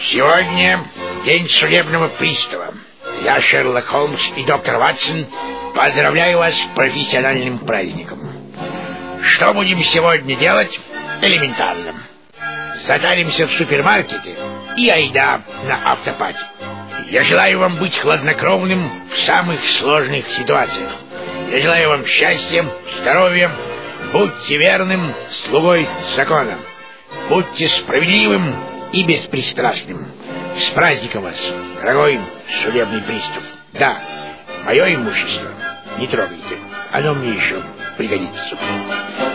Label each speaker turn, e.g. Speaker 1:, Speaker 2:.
Speaker 1: Сегодня день судебного пристава. Я, Шерлок Холмс и доктор Ватсон, поздравляю вас с профессиональным праздником. Что будем сегодня делать? Элементарно. Затаримся в супермаркете и айда на автопати. Я желаю вам быть хладнокровным в самых сложных ситуациях. Я желаю вам счастья, здоровья. Будьте верным слугой закона. Будьте справедливым и беспристрастным. С праздником вас, дорогой судебный пристав. Да, мое имущество не трогайте. Оно мне еще пригодится.